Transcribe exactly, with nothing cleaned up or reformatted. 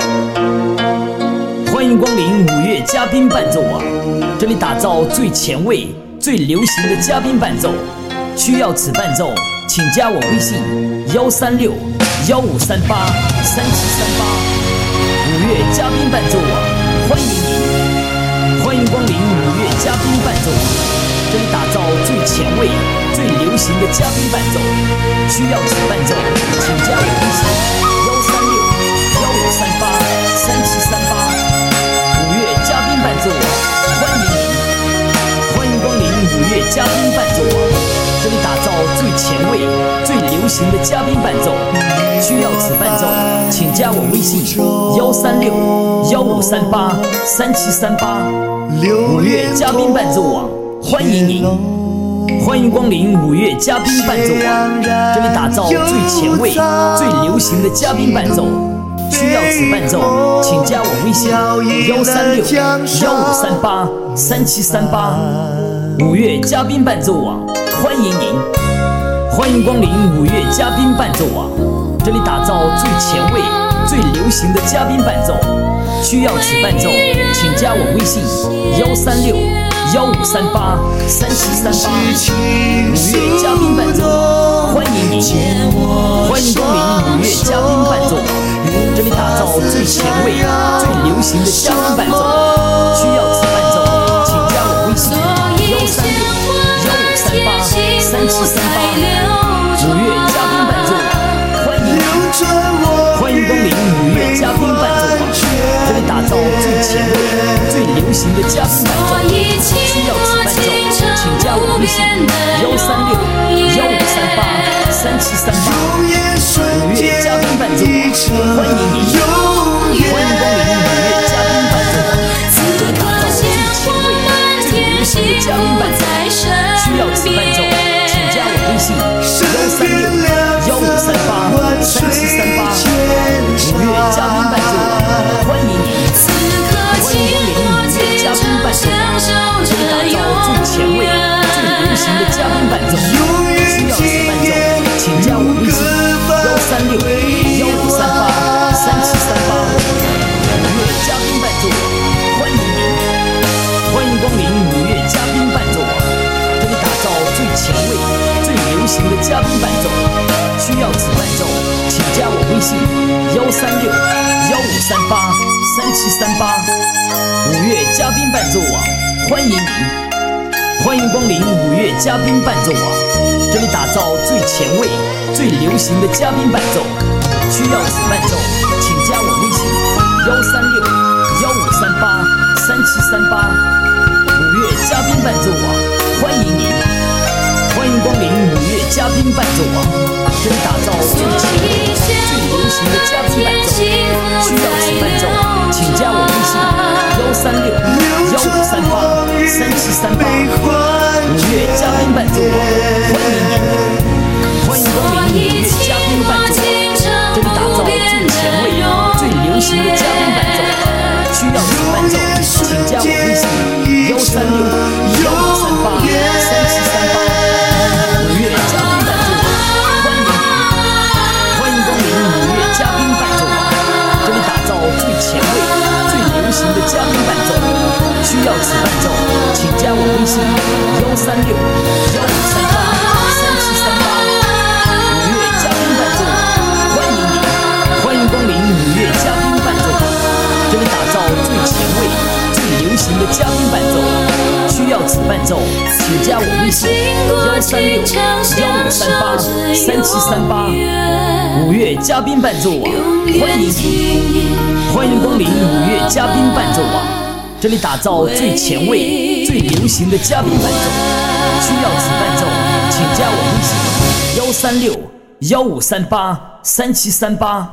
欢迎光临五月嘉宾伴奏网，这里打造最前卫、最流行的嘉宾伴奏。需要此伴奏，请加我微信幺三六幺五三八三七三八。五月嘉宾伴奏网，欢迎您！欢迎光临五月嘉宾伴奏网，这里打造最前卫、最流行的嘉宾伴奏。需要此伴奏，请加我微信幺三六幺五三八三七三八。五月嘉宾伴奏网，欢迎您！欢迎光临五月嘉宾伴奏网，这里打造最前卫、最流行的嘉宾伴奏。需要此伴奏，请加我微信幺三六幺五三八三七三八。五月嘉宾伴奏网，欢迎您！欢迎光临五月嘉宾伴奏网，这里打造最前卫、最流行的嘉宾伴奏。需要此伴奏，请加我微信幺三六幺五三八三七三八。五月嘉宾伴奏网，欢迎您！欢迎光临五月嘉宾伴奏网，这里打造最前卫、最流行的嘉宾伴奏。需要此伴奏，请加我微信幺三六幺五三八三七三八。五月嘉宾伴奏网，欢迎您！欢迎光临五月嘉宾伴奏网，这里打造最前卫、最流行的嘉宾伴奏。需要此伴奏，请加我微信幺三六幺五三八三七三八。五月嘉宾伴奏网，欢迎您！欢迎光临五月嘉宾伴奏网，这里打造最前卫、最流行的嘉宾伴奏。需要此伴奏，请加我微信幺三六幺五三八三七三八。五月嘉宾伴奏网，欢迎您！欢迎光临五月嘉宾伴奏网，这里打造最前卫、最流行的嘉宾伴奏。需要此伴奏，请加我微信幺三六幺五三八三七三八。五月嘉宾伴奏网，欢迎您！欢迎光临五月嘉宾伴奏网，这里打造最前卫、最流行的嘉宾伴奏。需要此伴奏，请加我微信幺三六幺五三八三七三八。五月嘉宾伴奏网，欢迎您！欢迎光临五月嘉宾伴奏网，这里打造最前卫、最流行的嘉宾伴奏。需要此伴奏，请加我微信幺三六幺五三八三七三八。五月嘉宾伴奏网，欢迎您！欢迎光临五月嘉宾伴奏网，这里打造最前卫、最流行的嘉宾伴奏。需要此伴奏，请加我微信幺三六幺五三八三七三八。五月嘉宾伴奏网，欢迎您！欢迎光临五月嘉宾伴奏网，这里打造最前卫、最流行的嘉宾伴奏。需要此伴奏，请加我微信幺三六幺五三八三七三八。五月嘉宾伴奏网，欢迎您！欢迎光临五月嘉宾伴奏网，这里打造最前卫、最流行的嘉宾伴奏。需要此伴奏，请加我微信幺三六幺五三八三七三八。五月嘉宾伴奏网，欢迎您！欢迎光临五月嘉宾伴奏网，这里打造最前卫、最流行的嘉宾伴奏。需要此伴奏，请加我微信幺三六幺五三八三七三八。五月嘉宾伴奏网，欢迎您！欢迎光临五月嘉宾伴奏网，这里打造最前卫、最流行的嘉宾伴奏。需要此伴奏，请加我微信幺三六幺五三八三七三八。五月嘉宾伴奏网，欢迎您！欢迎光临五月嘉宾伴奏网，这里打造最前卫、最流行的嘉宾伴奏。需要此伴奏，请加我微信幺三六幺五三八三七三八。